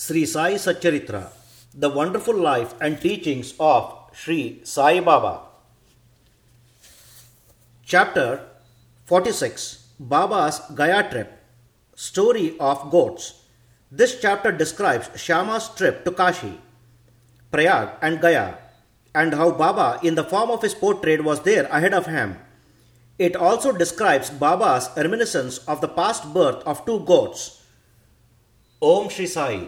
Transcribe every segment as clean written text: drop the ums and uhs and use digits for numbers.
Sri Sai Satcharitra, the wonderful life and teachings of Sri Sai Baba. Chapter 46, Baba's Gaya Trip, Story of Goats. This chapter describes Shyama's trip to Kashi, Prayag and Gaya, and how Baba in the form of his portrait was there ahead of him. It also describes Baba's reminiscence of the past birth of two goats. Om Shri Sai.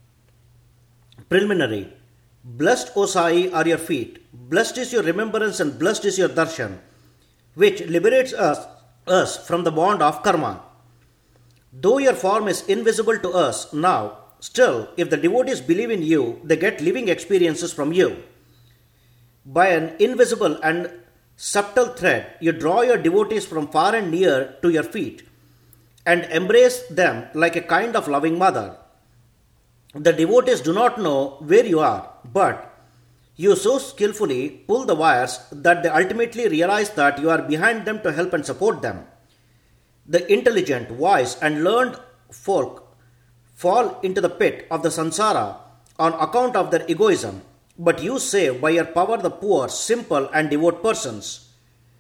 Preliminary. Blessed, O Sai, are your feet. Blessed is your remembrance and blessed is your darshan, which liberates us from the bond of karma. Though your form is invisible to us now, still, if the devotees believe in you, they get living experiences from you. By an invisible and subtle thread, you draw your devotees from far and near to your feet and embrace them like a kind of loving mother. The devotees do not know where you are, but you so skillfully pull the wires that they ultimately realize that you are behind them to help and support them. The intelligent, wise, and learned folk fall into the pit of the samsara on account of their egoism, but you save by your power the poor, simple, and devout persons.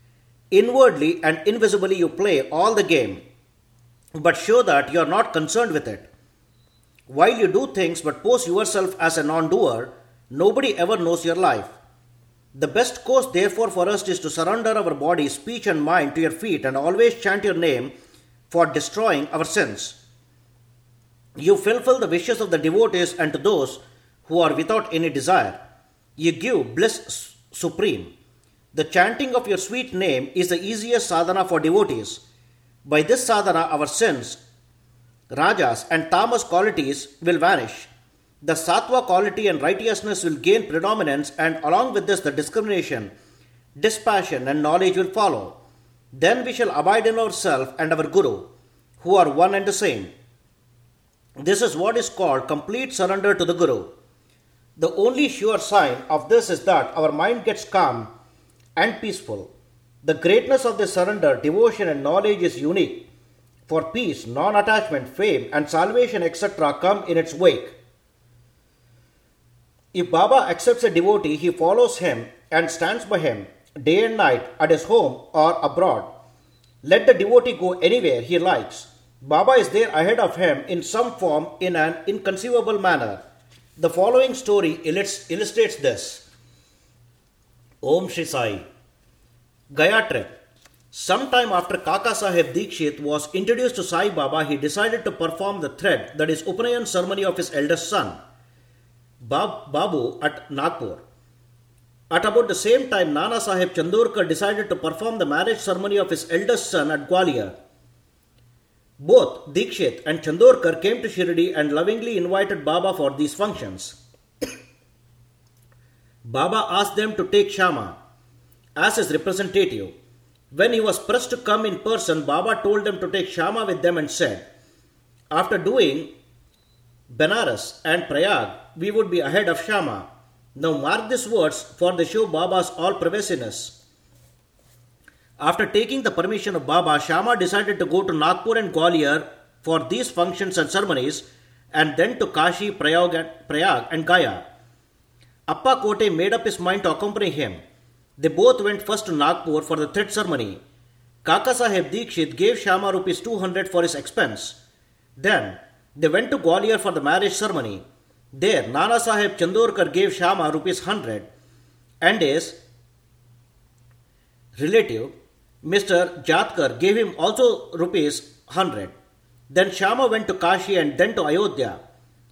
Inwardly and invisibly you play all the game, but show that you are not concerned with it. While you do things but pose yourself as a non-doer, nobody ever knows your life. The best course therefore for us is to surrender our body, speech and mind to your feet and always chant your name for destroying our sins. You fulfill the wishes of the devotees and to those who are without any desire. You give bliss supreme. The chanting of your sweet name is the easiest sadhana for devotees. By this sadhana our sins, rajas and tamas qualities will vanish. The sattva quality and righteousness will gain predominance, and along with this the discrimination, dispassion and knowledge will follow. Then we shall abide in ourselves and our Guru, who are one and the same. This is what is called complete surrender to the Guru. The only sure sign of this is that our mind gets calm and peaceful. The greatness of this surrender, devotion and knowledge is unique, for peace, non-attachment, fame and salvation etc. come in its wake. If Baba accepts a devotee, he follows him and stands by him day and night at his home or abroad. Let the devotee go anywhere he likes. Baba is there ahead of him in some form in an inconceivable manner. The following story illustrates this. Om Shri Sai. Gaya Trip. Sometime after Kaka Sahib Dikshit was introduced to Sai Baba, he decided to perform the thread, that is Upanayan ceremony of his eldest son, Babu, at Nagpur. At about the same time, Nana Sahib Chandorkar decided to perform the marriage ceremony of his eldest son at Gwalior. Both Dikshit and Chandorkar came to Shirdi and lovingly invited Baba for these functions. Baba asked them to take Shyama as his representative. When he was pressed to come in person, Baba told them to take Shyama with them and said, after doing Benares and Prayag, we would be ahead of Shyama. Now mark these words, for they show Baba's all-pervasiveness. After taking the permission of Baba, Shyama decided to go to Nagpur and Gwalior for these functions and ceremonies, and then to Kashi, Prayag and Gaya. Appa Kote made up his mind to accompany him. They both went first to Nagpur for the thread ceremony. Kaka Sahib Dikshit gave Shyama rupees 200 for his expense. Then they went to Gwalior for the marriage ceremony. There, Nana Sahib Chandorkar gave Shyama rupees 100 and his relative, Mr. Jatkar, gave him also rupees 100. Then Shyama went to Kashi and then to Ayodhya.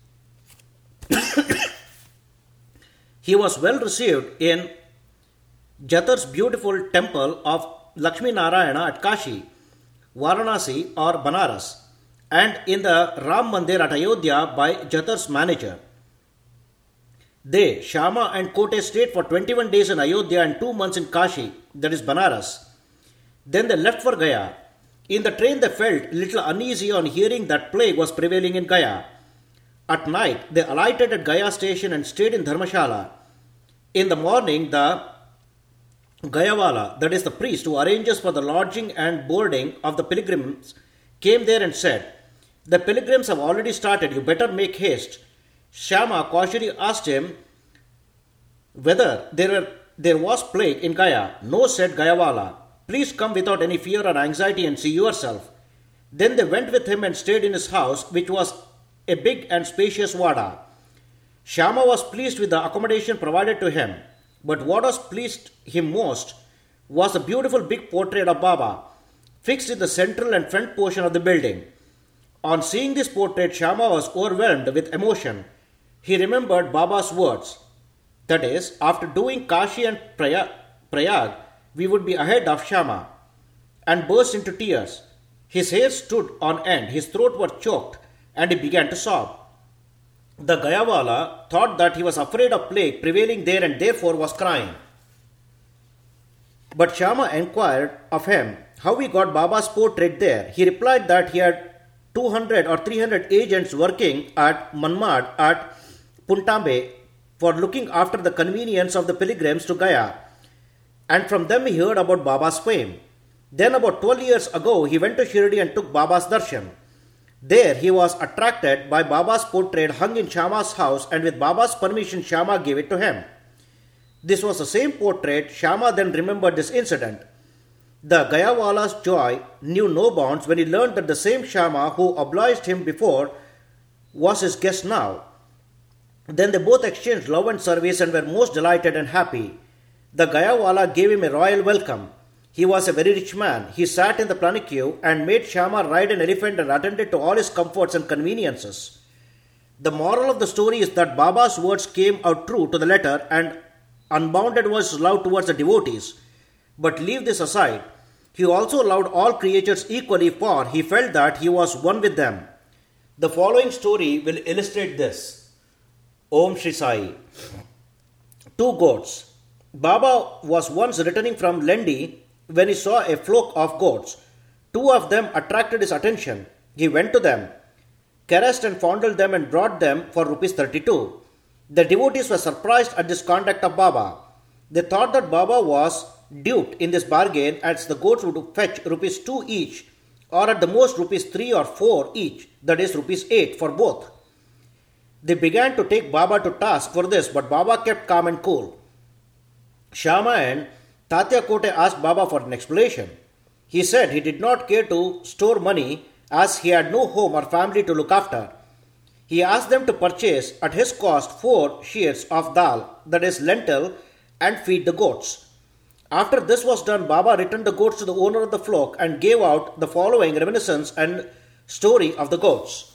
He was well received in Jatar's beautiful temple of Lakshmi Narayana at Kashi, Varanasi or Banaras, and in the Ram Mandir at Ayodhya by Jatar's manager. They, Shyama and Kote, stayed for 21 days in Ayodhya and 2 months in Kashi, that is Banaras. Then they left for Gaya. In the train they felt little uneasy on hearing that plague was prevailing in Gaya. At night they alighted at Gaya station and stayed in Dharmashala. In the morning the Gayawala, that is the priest who arranges for the lodging and boarding of the pilgrims, came there and said, "The pilgrims have already started, you better make haste. Shama cautiously asked him whether there was plague in Gaya. No, said Gayawala. Please come without any fear or anxiety and see yourself. Then they went with him and stayed in his house, which was a big and spacious wada. Shama was pleased with the accommodation provided to him, but what was pleased him most was a beautiful big portrait of Baba, fixed in the central and front portion of the building. On seeing this portrait, Shama was overwhelmed with emotion. He remembered Baba's words, that is, after doing Kashi and Prayag, we would be ahead of Shama, and burst into tears. His hair stood on end, his throat was choked, and he began to sob. The Gayawala thought that he was afraid of plague prevailing there and therefore was crying. But Shama inquired of him how he got Baba's portrait there. He replied that he had 200 or 300 agents working at Manmad at Puntambe for looking after the convenience of the pilgrims to Gaya, and from them he heard about Baba's fame. Then about 12 years ago he went to Shirdi and took Baba's darshan. There he was attracted by Baba's portrait hung in Shama's house, and with Baba's permission Shama gave it to him. This was the same portrait. Shama then remembered this incident. The Gayawala's joy knew no bounds when he learned that the same Shama who obliged him before was his guest now. Then they both exchanged love and service and were most delighted and happy. The Gayawala gave him a royal welcome. He was a very rich man. He sat in the palanquin and made Shama ride an elephant and attended to all his comforts and conveniences. The moral of the story is that Baba's words came out true to the letter, and unbounded was his love towards the devotees. But leave this aside. He also loved all creatures equally, for he felt that he was one with them. The following story will illustrate this. Om Shri Sai. Two goats. Baba was once returning from Lendi when he saw a flock of goats. Two of them attracted his attention. He went to them, caressed and fondled them, and brought them for rupees 32. The devotees were surprised at this conduct of Baba. They thought that Baba was duped in this bargain, as the goats would fetch rupees 2 each, or at the most rupees 3 or 4 each, that is rupees 8 for both. They began to take Baba to task for this, but Baba kept calm and cool. Shama and Tatya Kote asked Baba for an explanation. He said he did not care to store money as he had no home or family to look after. He asked them to purchase at his cost 4 shears of dal, that is lentil, and feed the goats. After this was done, Baba returned the goats to the owner of the flock and gave out the following reminiscence and story of the goats.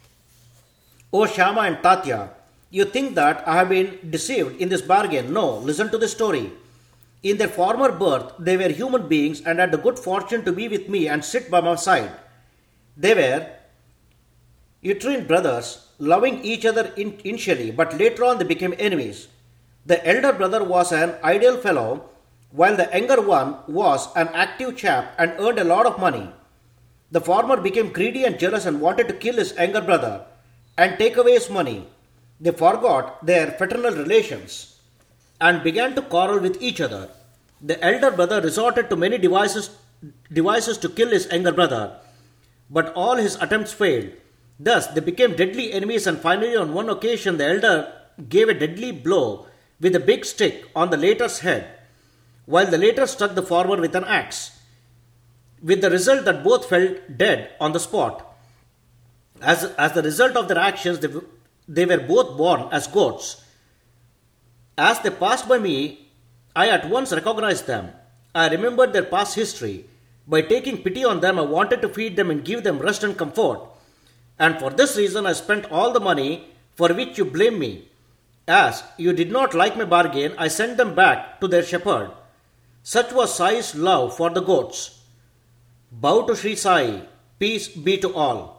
O Shama and Tatya, you think that I have been deceived in this bargain. No, listen to the story. In their former birth, they were human beings and had the good fortune to be with me and sit by my side. They were uterine brothers, loving each other initially, but later on they became enemies. The elder brother was an ideal fellow, while the younger one was an active chap and earned a lot of money. The former became greedy and jealous and wanted to kill his younger brother and take away his money. They forgot their fraternal relations and began to quarrel with each other. The elder brother resorted to many devices to kill his younger brother, but all his attempts failed. Thus, they became deadly enemies, and finally on one occasion the elder gave a deadly blow with a big stick on the later's head, while the later struck the former with an axe, with the result that both fell dead on the spot. As the result of their actions, they were both born as goats. As they passed by me, I at once recognized them. I remembered their past history. By taking pity on them, I wanted to feed them and give them rest and comfort. And for this reason, I spent all the money for which you blame me. As you did not like my bargain, I sent them back to their shepherd. Such was Sai's love for the goats. Bow to Sri Sai. Peace be to all.